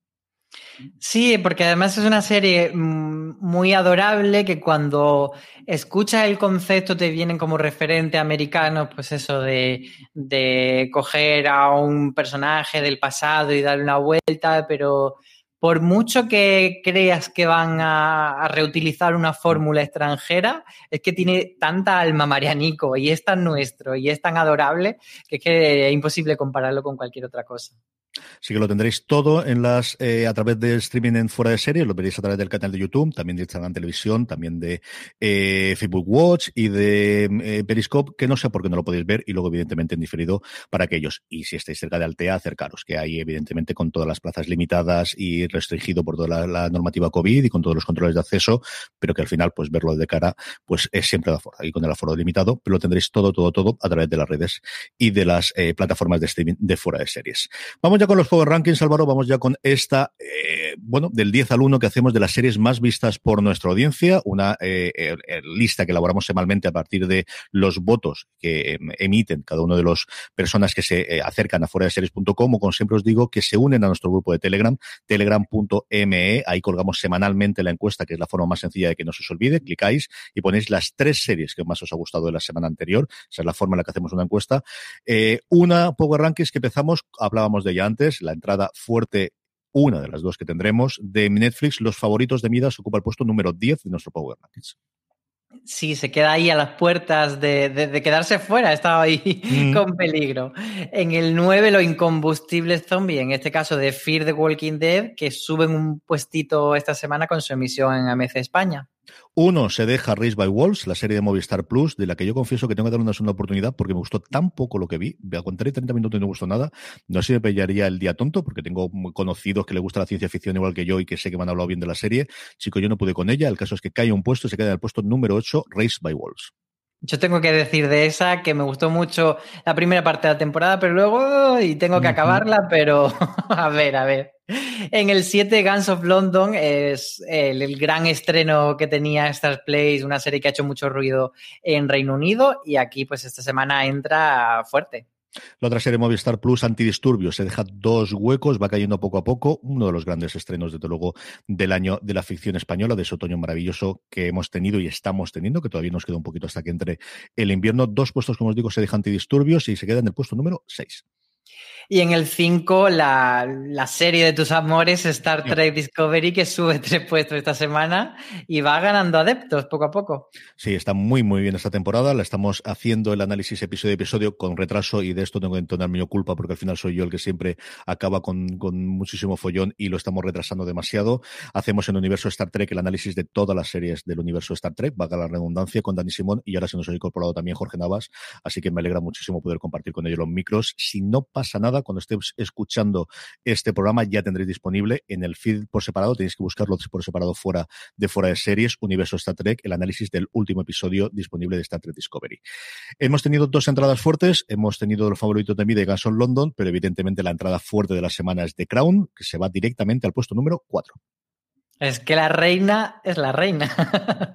Sí, porque además es una serie muy adorable que cuando escuchas el concepto te vienen como referente americanos, pues eso de, de coger a un personaje del pasado y darle una vuelta, pero por mucho que creas que van a, a reutilizar una fórmula extranjera, es que tiene tanta alma Marianico y es tan nuestro y es tan adorable que es que es imposible compararlo con cualquier otra cosa. Así que lo tendréis todo en las eh, a través del streaming en Fuera de Series, lo veréis a través del canal de YouTube, también de Instagram Televisión, también de eh, Facebook Watch y de eh, Periscope, que no sé por qué no lo podéis ver, y luego evidentemente en diferido para aquellos. Y si estáis cerca de Altea, acercaros, que hay evidentemente con todas las plazas limitadas y restringido por toda la, la normativa COVID y con todos los controles de acceso, pero que al final pues verlo de cara pues es siempre de aforo, y con el aforo limitado, pero lo tendréis todo, todo, todo a través de las redes y de las eh, plataformas de streaming de Fuera de Series. Vamos ya con los Power Rankings, Álvaro, vamos ya con esta, eh, bueno, del diez al uno que hacemos de las series más vistas por nuestra audiencia, una eh, eh, lista que elaboramos semanalmente a partir de los votos que eh, emiten cada uno de las personas que se eh, acercan a fuera de series punto com, o como siempre os digo, que se unen a nuestro grupo de Telegram, telegram punto me, ahí colgamos semanalmente la encuesta, que es la forma más sencilla de que no se os olvide, clicáis y ponéis las tres series que más os ha gustado de la semana anterior, esa es la forma en la que hacemos una encuesta. Eh, una Power Rankings que empezamos, hablábamos de ella antes, la entrada fuerte, una de las dos que tendremos, de Netflix, Los favoritos de Midas, ocupa el puesto número diez de nuestro Power Rankings. Sí, se queda ahí a las puertas de, de, de quedarse fuera, estaba ahí mm. con peligro. En el nueve, Los incombustibles zombies, en este caso de Fear the Walking Dead, que suben un puestito esta semana con su emisión en A M C España. Uno se deja Raised by Wolves, la serie de Movistar Plus, de la que yo confieso que tengo que dar una segunda oportunidad porque me gustó tan poco lo que vi. Me aguantaré treinta minutos y no me gustó nada. No sé si me pillaría el día tonto porque tengo conocidos que le gusta la ciencia ficción igual que yo y que sé que me han hablado bien de la serie. Chico, yo no pude con ella. El caso es que cae un puesto y se queda en el puesto número ocho, Raised by Wolves. Yo tengo que decir de esa que me gustó mucho la primera parte de la temporada, pero luego y tengo que uh-huh. acabarla, pero a ver, a ver. En el siete, Guns of London, es el, el gran estreno que tenía Star Place, una serie que ha hecho mucho ruido en Reino Unido, y aquí pues esta semana entra fuerte. La otra serie Movistar Plus, Antidisturbios, se deja dos huecos, va cayendo poco a poco, uno de los grandes estrenos, desde luego, del año de la ficción española, de ese otoño maravilloso que hemos tenido y estamos teniendo, que todavía nos queda un poquito hasta que entre el invierno. Dos puestos, como os digo, se deja Antidisturbios y se queda en el puesto número seis. Y en el cinco, la, la serie de tus amores, Star Trek Discovery, que sube tres puestos esta semana y va ganando adeptos poco a poco. Sí, está muy, muy bien esta temporada. La estamos haciendo el análisis episodio a episodio con retraso y de esto tengo que entonar mi culpa porque al final soy yo el que siempre acaba con, con muchísimo follón y lo estamos retrasando demasiado. Hacemos en el universo Star Trek el análisis de todas las series del universo Star Trek, valga la redundancia, con Dani Simón y ahora se nos ha incorporado también Jorge Navas, así que me alegra muchísimo poder compartir con ellos los micros. Si no pasa nada, cuando estéis escuchando este programa ya tendréis disponible en el feed por separado, tenéis que buscarlo por separado fuera de fuera de series, Universo Star Trek, el análisis del último episodio disponible de Star Trek Discovery. Hemos tenido dos entradas fuertes, hemos tenido los favoritos de mí de Guns N' London, pero evidentemente la entrada fuerte de la semana es The Crown, que se va directamente al puesto número cuatro. Es que la reina es la reina.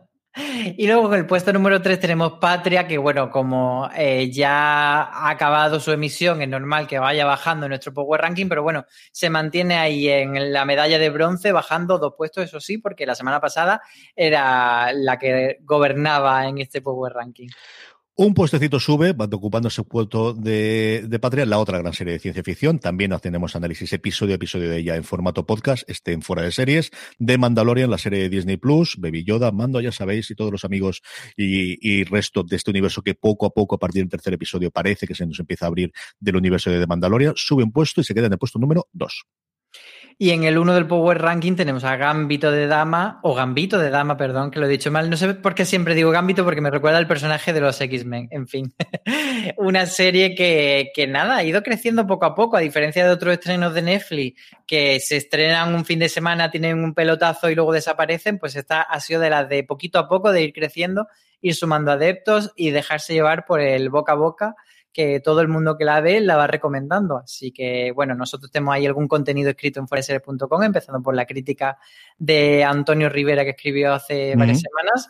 Y luego en el puesto número tres tenemos Patria, que bueno, como eh, ya ha acabado su emisión, es normal que vaya bajando en nuestro Power Ranking, pero bueno, se mantiene ahí en la medalla de bronce, bajando dos puestos, eso sí, porque la semana pasada era la que gobernaba en este Power Ranking. Un puestecito sube, va ocupando ese puesto de, de Patria, la otra gran serie de ciencia ficción. También tenemos análisis episodio a episodio de ella en formato podcast, este en fuera de series. De Mandalorian, la serie de Disney Plus, Baby Yoda, Mando, ya sabéis, y todos los amigos y, y resto de este universo que poco a poco, a partir del tercer episodio, parece que se nos empieza a abrir del universo de The Mandalorian. Sube un puesto y se queda en el puesto número dos. Y en el uno del Power Ranking tenemos a Gambito de Dama, o Gambito de Dama, perdón, que lo he dicho mal. No sé por qué siempre digo Gambito, porque me recuerda al personaje de los X-Men. En fin, una serie que, que nada, ha ido creciendo poco a poco, a diferencia de otros estrenos de Netflix, que se estrenan un fin de semana, tienen un pelotazo y luego desaparecen. Pues esta ha sido de las de poquito a poco, de ir creciendo, ir sumando adeptos y dejarse llevar por el boca a boca, que todo el mundo que la ve la va recomendando. Así que, bueno, nosotros tenemos ahí algún contenido escrito en fuera de series punto com, empezando por la crítica de Antonio Rivera que escribió hace uh-huh. varias semanas.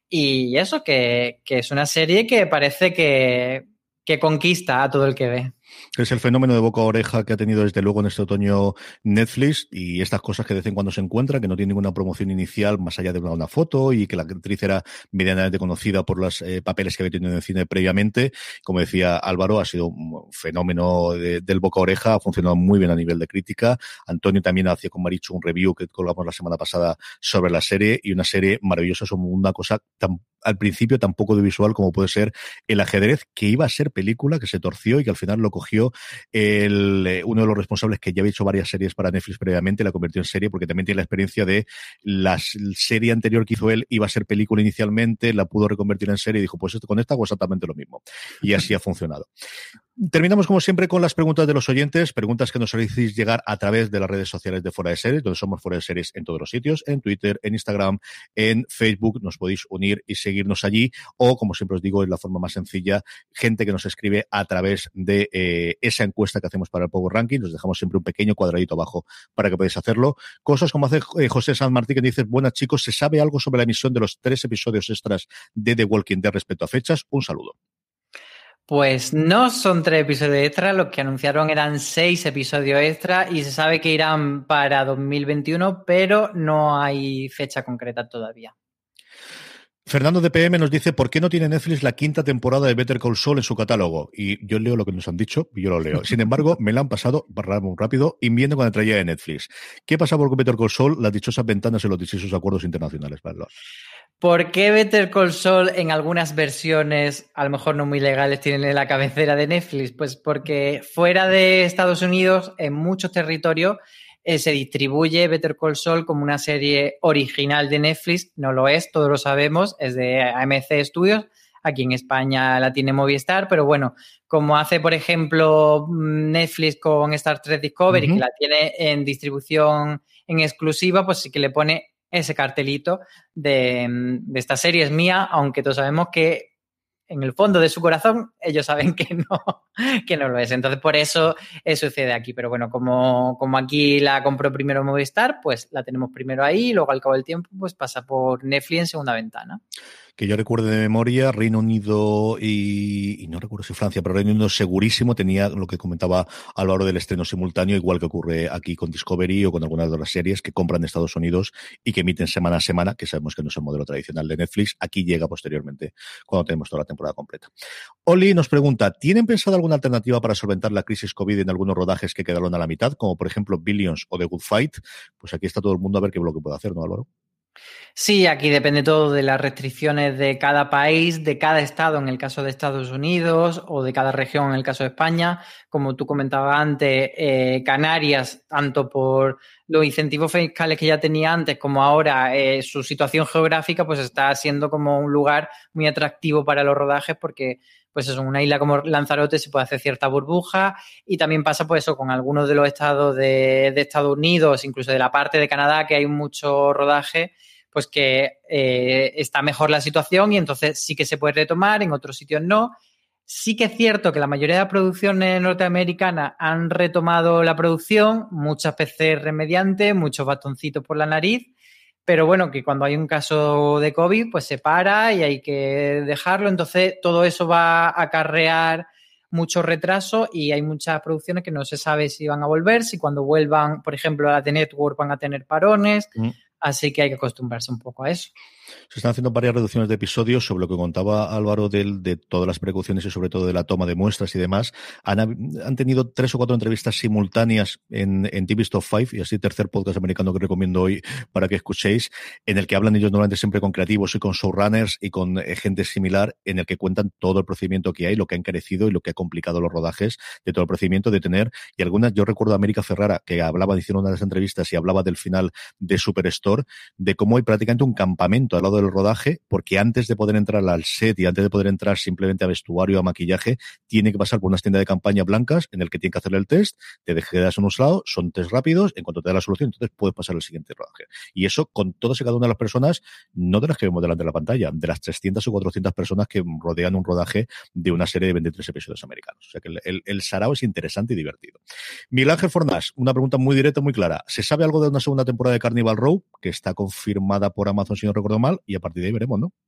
Y eso, que, que es una serie que parece que, que conquista a todo el que ve. Es el fenómeno de boca a oreja que ha tenido desde luego en este otoño Netflix y estas cosas que de vez en cuando se encuentran, que no tienen ninguna promoción inicial más allá de una, una foto y que la actriz era medianamente conocida por los eh, papeles que había tenido en el cine previamente. Como decía Álvaro, ha sido un fenómeno de, del boca a oreja, ha funcionado muy bien a nivel de crítica. Antonio también hacía con Marichu un review que colgamos la semana pasada sobre la serie y una serie maravillosa sobre una cosa tan al principio tan poco visual como puede ser el ajedrez, que iba a ser película, que se torció y que al final lo cogió el, eh, uno de los responsables que ya había hecho varias series para Netflix previamente, la convirtió en serie porque también tiene la experiencia de la serie anterior que hizo él, iba a ser película inicialmente, la pudo reconvertir en serie y dijo, pues esto, con esta hago exactamente lo mismo. Y así ha funcionado. Terminamos como siempre con las preguntas de los oyentes, preguntas que nos hacéis llegar a través de las redes sociales de Fuera de Series, donde somos Fuera de Series en todos los sitios, en Twitter, en Instagram, en Facebook, nos podéis unir y seguirnos allí, o como siempre os digo, es la forma más sencilla, gente que nos escribe a través de eh, esa encuesta que hacemos para el Power Ranking, nos dejamos siempre un pequeño cuadradito abajo para que podáis hacerlo. Cosas como hace eh, José San Martín, que dice, buenas chicos, ¿se sabe algo sobre la emisión de los tres episodios extras de The Walking Dead respecto a fechas? Un saludo. Pues no son tres episodios extra, los que anunciaron eran seis episodios extra y se sabe que irán para dos mil veintiuno, pero no hay fecha concreta todavía. Fernando de P M nos dice, ¿por qué no tiene Netflix la quinta temporada de Better Call Saul en su catálogo? Y yo leo lo que nos han dicho y yo lo leo. Sin embargo, me la han pasado, para muy rápido, y viendo con la traía de Netflix. ¿Qué pasa por Better Call Saul? Las dichosas ventanas y los dichosos acuerdos internacionales, ¿verdad? ¿Por qué Better Call Saul en algunas versiones, a lo mejor no muy legales, tienen la cabecera de Netflix? Pues porque fuera de Estados Unidos, en muchos territorios, eh, se distribuye Better Call Saul como una serie original de Netflix. No lo es, todos lo sabemos, es de A M C Studios. Aquí en España la tiene Movistar, pero bueno, como hace, por ejemplo, Netflix con Star Trek Discovery, uh-huh. que la tiene en distribución en exclusiva, pues sí que le pone ese cartelito de, de esta serie es mía, aunque todos sabemos que en el fondo de su corazón ellos saben que no, que no lo es. Entonces, por eso eso sucede aquí. Pero bueno, como, como aquí la compró primero Movistar, pues la tenemos primero ahí y luego al cabo del tiempo pues pasa por Netflix en segunda ventana. Que yo recuerdo de memoria, Reino Unido y, y no recuerdo si Francia, pero Reino Unido segurísimo tenía lo que comentaba Álvaro del estreno simultáneo, igual que ocurre aquí con Discovery o con algunas de las series que compran de Estados Unidos y que emiten semana a semana, que sabemos que no es el modelo tradicional de Netflix. Aquí llega posteriormente cuando tenemos toda la temporada completa. Oli nos pregunta, ¿tienen pensado algo alguna alternativa para solventar la crisis COVID en algunos rodajes que quedaron a la mitad, como por ejemplo Billions o The Good Fight? Pues aquí está todo el mundo a ver qué bloque puede hacer, ¿no, Álvaro? Sí, aquí depende todo de las restricciones de cada país, de cada estado en el caso de Estados Unidos o de cada región en el caso de España. Como tú comentabas antes, eh, Canarias, tanto por los incentivos fiscales que ya tenía antes como ahora, eh, su situación geográfica pues está siendo como un lugar muy atractivo para los rodajes porque pues es una isla como Lanzarote, se puede hacer cierta burbuja y también pasa pues eso con algunos de los estados de, de Estados Unidos, incluso de la parte de Canadá que hay mucho rodaje, pues que eh, está mejor la situación y entonces sí que se puede retomar, en otros sitios no. Sí que es cierto que la mayoría de las producciones norteamericanas han retomado la producción, muchas P C R mediante, muchos bastoncitos por la nariz, pero bueno, que cuando hay un caso de COVID, pues se para y hay que dejarlo. Entonces, todo eso va a acarrear mucho retraso y hay muchas producciones que no se sabe si van a volver, si cuando vuelvan, por ejemplo, a la The Network van a tener parones. Mm. Así que hay que acostumbrarse un poco a eso. Se están haciendo varias reducciones de episodios sobre lo que contaba Álvaro de, de todas las precauciones y sobre todo de la toma de muestras y demás. Han, han tenido tres o cuatro entrevistas simultáneas en, en T V's Top cinco y así tercer podcast americano que recomiendo hoy para que escuchéis, en el que hablan ellos normalmente siempre con creativos y con showrunners y con eh, gente similar, en el que cuentan todo el procedimiento que hay, lo que ha encarecido y lo que ha complicado los rodajes de todo el procedimiento de tener. Y algunas, yo recuerdo a América Ferrara que hablaba, hicieron una de las entrevistas y hablaba del final de Superstore, de cómo hay prácticamente un campamento al lado del rodaje, porque antes de poder entrar al set y antes de poder entrar simplemente a vestuario, a maquillaje, tiene que pasar por unas tiendas de campaña blancas en el que tienen que hacerle el test, te quedas en un lado, son test rápidos, en cuanto te da la solución, entonces puedes pasar al siguiente rodaje. Y eso con todas y cada una de las personas, no de las que vemos delante de la pantalla, de las trescientas o cuatrocientas personas que rodean un rodaje de una serie de veintitrés episodios americanos. O sea que el, el, el sarao es interesante y divertido. Miguel Ángel Fornás, una pregunta muy directa, muy clara. ¿Se sabe algo de una segunda temporada de Carnival Row, que está confirmada por Amazon si no recuerdo mal, y a partir de ahí veremos, ¿no?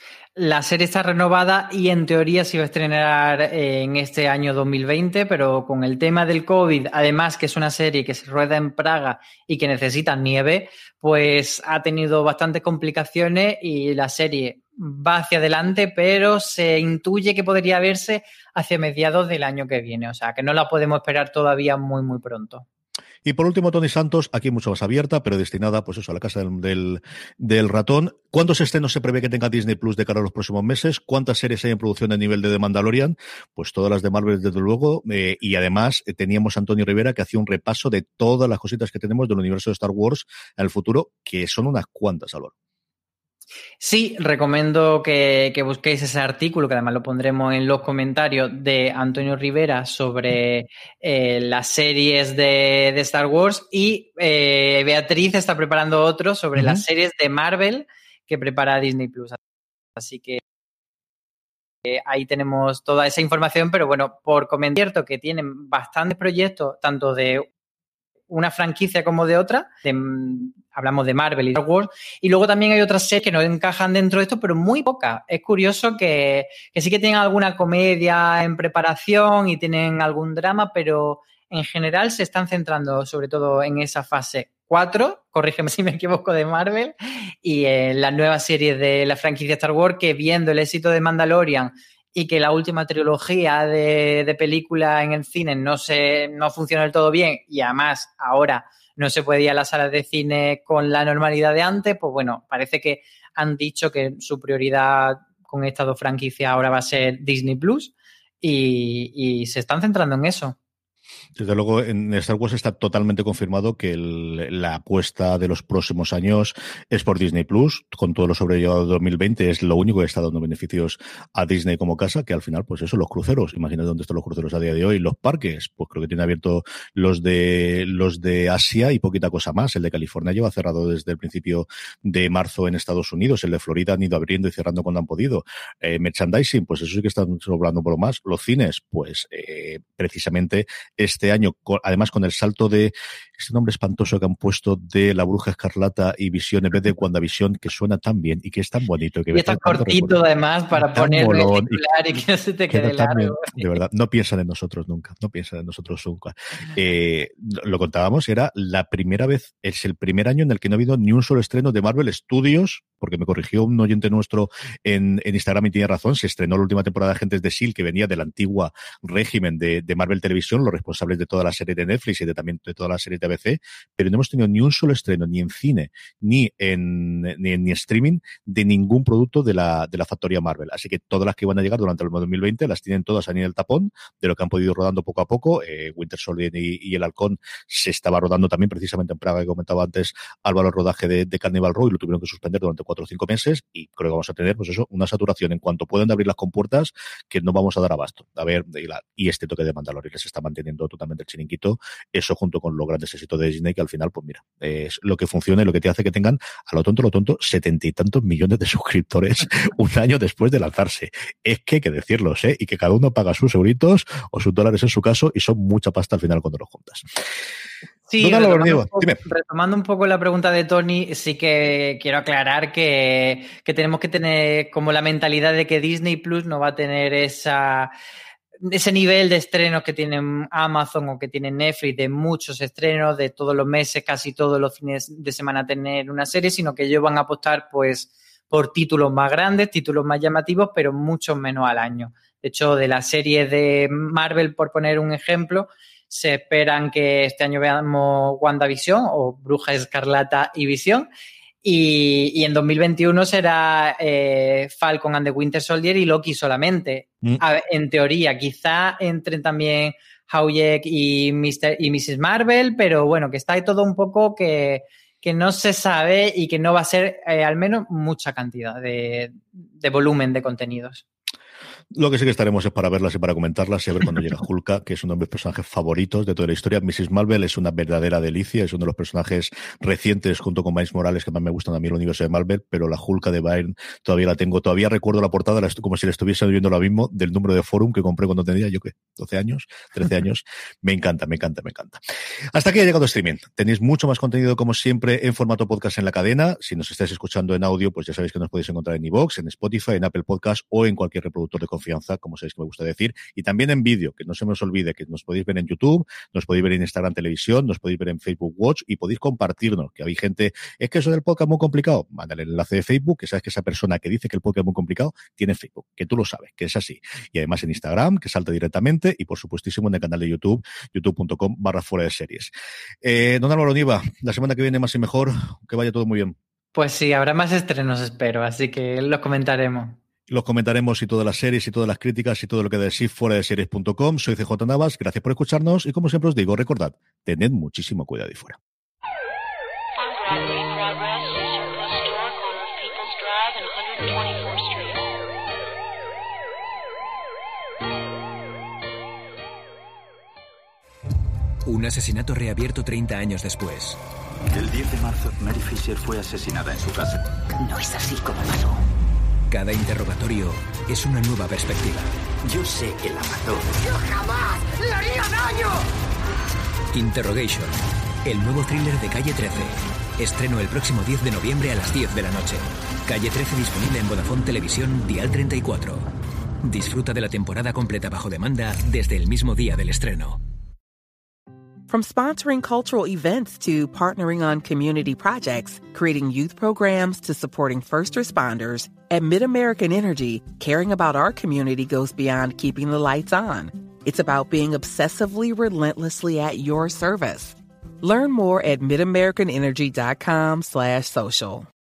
La serie está renovada y en teoría se iba a estrenar en este año dos mil veinte, pero con el tema del COVID, además que es una serie que se rueda en Praga y que necesita nieve, pues ha tenido bastantes complicaciones y la serie va hacia adelante, pero se intuye que podría verse hacia mediados del año que viene, o sea que no la podemos esperar todavía muy muy pronto. Y por último, Tony Santos, aquí mucho más abierta, pero destinada, pues eso, a la casa del, del, del ratón. ¿Cuántos estrenos se prevé que tenga Disney Plus de cara a los próximos meses? ¿Cuántas series hay en producción a nivel de The Mandalorian? Pues todas las de Marvel, desde luego. Eh, y además, eh, teníamos a Antonio Rivera que hacía un repaso de todas las cositas que tenemos del universo de Star Wars en el futuro, que son unas cuantas, Álvaro. Sí, recomiendo que, que busquéis ese artículo, que además lo pondremos en los comentarios, de Antonio Rivera sobre eh, las series de, de Star Wars, y eh, Beatriz está preparando otro sobre uh-huh. las series de Marvel que prepara Disney Plus. Así que eh, ahí tenemos toda esa información, pero bueno, por comentar que tienen bastantes proyectos, tanto de una franquicia como de otra, de, hablamos de Marvel y Star Wars, y luego también hay otras series que no encajan dentro de esto, pero muy pocas. Es curioso que, que sí que tienen alguna comedia en preparación y tienen algún drama, pero en general se están centrando sobre todo en esa fase cuatro, corrígeme si me equivoco, de Marvel, y en las nuevas series de la franquicia Star Wars, que viendo el éxito de Mandalorian y que la última trilogía de, de película en el cine no se no funciona del todo bien y además ahora no se puede ir a las salas de cine con la normalidad de antes, pues bueno, parece que han dicho que su prioridad con estas dos franquicias ahora va a ser Disney Plus y, y se están centrando en eso. Desde luego, en Star Wars está totalmente confirmado que el, la apuesta de los próximos años es por Disney Plus, con todo lo sobrellevado de dos mil veinte, es lo único que está dando beneficios a Disney como casa, que al final, pues eso, los cruceros, imagínate dónde están los cruceros a día de hoy, los parques, pues creo que tiene abierto los de los de Asia y poquita cosa más. El de California lleva cerrado desde el principio de marzo en Estados Unidos, el de Florida han ido abriendo y cerrando cuando han podido. Eh, merchandising, pues eso sí que están sobrando por lo más. Los cines, pues eh, precisamente este año, además con el salto de ese nombre espantoso que han puesto de La Bruja Escarlata y Visión en vez de WandaVision, que suena tan bien y que es tan bonito. Que y está cortito además para ponerlo en titular y que no se te quede largo. Bien, de verdad, no piensan en nosotros nunca, no piensan en nosotros nunca. Eh, lo contábamos, era la primera vez, es el primer año en el que no ha habido ni un solo estreno de Marvel Studios porque me corrigió un oyente nuestro en, en Instagram y tiene razón, se estrenó la última temporada de Agentes de S H I E L D que venía del antiguo régimen de, de Marvel Televisión, los responsables de toda la serie de Netflix y de, también de toda la serie de A B C, pero no hemos tenido ni un solo estreno, ni en cine, ni en, ni en ni streaming, de ningún producto de la, de la factoría Marvel. Así que todas las que van a llegar durante el dos mil veinte las tienen todas ahí en el tapón, de lo que han podido ir rodando poco a poco. Eh, Winter Soldier y, y El Halcón se estaba rodando también precisamente en Praga, que comentaba antes Álvaro, el rodaje de, de Cannibal Row, y lo tuvieron que suspender durante cuatro o cinco meses, y creo que vamos a tener, pues eso, una saturación en cuanto puedan abrir las compuertas que no vamos a dar abasto. A ver, y, la, y este toque de Mandalorian se está manteniendo totalmente el chiringuito, eso junto con los grandes éxitos de Disney, que al final, pues mira, es lo que funciona y lo que te hace que tengan, a lo tonto, lo tonto, setenta y tantos millones de suscriptores un año después de lanzarse. Es que hay que decirlos, ¿eh? Y que cada uno paga sus euritos o sus dólares en su caso, y son mucha pasta al final cuando los juntas. Sí, retomando un, poco, retomando un poco la pregunta de Tony, sí que quiero aclarar que, que tenemos que tener como la mentalidad de que Disney Plus no va a tener esa, ese nivel de estrenos que tienen Amazon o que tiene Netflix, de muchos estrenos, de todos los meses, casi todos los fines de semana tener una serie, sino que ellos van a apostar pues por títulos más grandes, títulos más llamativos, pero mucho menos al año. De hecho, de la serie de Marvel, por poner un ejemplo, se esperan que este año veamos WandaVision o Bruja Escarlata y Visión. Y, y en dos mil veintiuno será eh, Falcon and the Winter Soldier y Loki solamente. Mm. A ver, en teoría, quizá entren también Hawkeye y, mister y missus Marvel, pero bueno, que está ahí todo un poco que, que no se sabe y que no va a ser eh, al menos mucha cantidad de, de volumen de contenidos. Lo que sí que estaremos es para verlas y para comentarlas y a ver cuando llega Hulka, que es uno de mis personajes favoritos de toda la historia. missus Marvel es una verdadera delicia, es uno de los personajes recientes junto con Miles Morales que más me gustan a mí el universo de Marvel, pero la Hulka de Byrne todavía la tengo, todavía recuerdo la portada como si la estuviese viendo lo mismo del número de Forum que compré cuando tenía yo que doce años, trece años. Me encanta, me encanta, me encanta. Hasta aquí ha llegado streaming. Tenéis mucho más contenido como siempre en formato podcast en la cadena. Si nos estáis escuchando en audio, pues ya sabéis que nos podéis encontrar en iVoox, en Spotify, en Apple Podcast o en cualquier reproductor de confianza, como sabéis que me gusta decir, y también en vídeo, que no se me os olvide que nos podéis ver en YouTube, nos podéis ver en Instagram Televisión, nos podéis ver en Facebook Watch y podéis compartirnos, que hay gente, es que eso del podcast es muy complicado, mándale el enlace de Facebook, que sabes que esa persona que dice que el podcast es muy complicado, tiene Facebook, que tú lo sabes, que es así, y además en Instagram, que salta directamente, y por supuestísimo en el canal de YouTube, youtube.com barra fuera de series. Eh, don Álvaro Niva, la semana que viene más y mejor, que vaya todo muy bien. Pues sí, habrá más estrenos, espero, así que los comentaremos. Los comentaremos y todas las series y todas las críticas y todo lo que decís fuera de series punto com. Soy C J Navas, gracias por escucharnos y como siempre os digo, recordad, tened muchísimo cuidado ahí fuera. Un asesinato reabierto treinta años después. El diez de marzo, Mary Fisher fue asesinada en su casa. No es así como pasó. Cada interrogatorio es una nueva perspectiva. Yo sé que la mató. ¡Yo jamás le haría daño! Interrogation, el nuevo thriller de Calle trece. Estreno el próximo diez de noviembre a las diez de la noche. Calle trece disponible en Vodafone Televisión Dial treinta y cuatro. Disfruta de la temporada completa bajo demanda desde el mismo día del estreno. From sponsoring cultural events to partnering on community projects, creating youth programs to supporting first responders, at MidAmerican Energy, caring about our community goes beyond keeping the lights on. It's about being obsessively relentlessly at your service. Learn more at midamericanenergy.com slash social.